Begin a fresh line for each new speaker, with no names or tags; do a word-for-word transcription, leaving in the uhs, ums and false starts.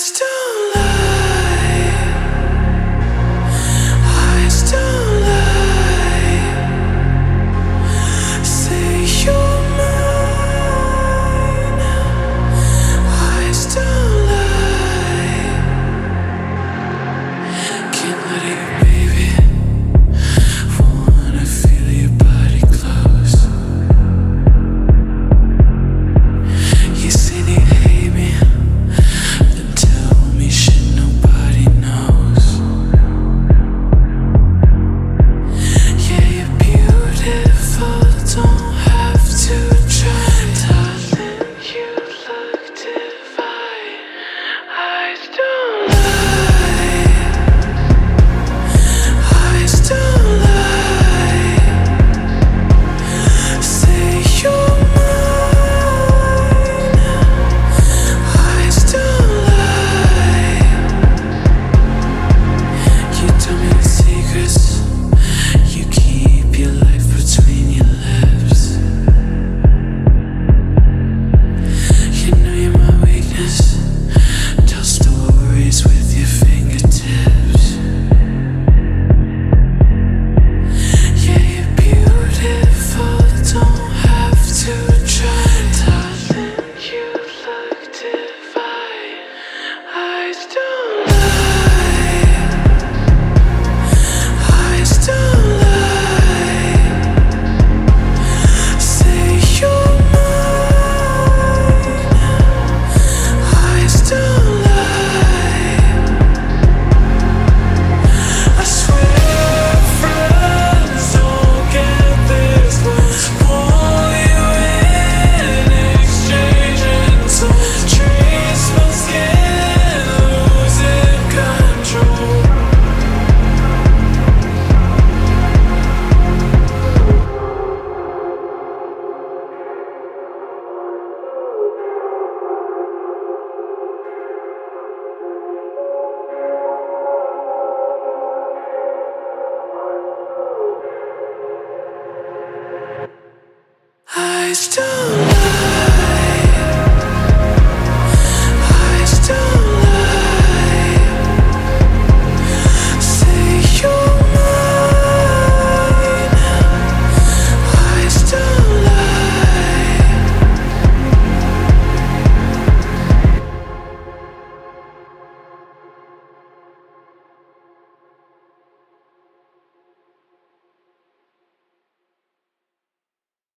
don't lie. Eyes don't lie. Say you're mine. Eyes don't lie. Can't let you, baby. Wanna feel your body close. You say they hate me. Tell me shit nobody knows. Yeah, you're beautiful, don't have to try. Darling, you look divine. Eyes don't lie. Eyes don't lie. Say you're mine. Eyes don't lie. You tell me the secrets. You keep your life between your lips. You know you're my weakness. Tell stories with your fingertips. Yeah, you're beautiful, don't have to try. Darling, you look divine. Eyes don't lie. Eyes don't lie. Say you're mine. Eyes don't lie. I swear friends don't get this close. Pull you in, exchanging souls. Trace my skin, losing control. Eyes don't lie.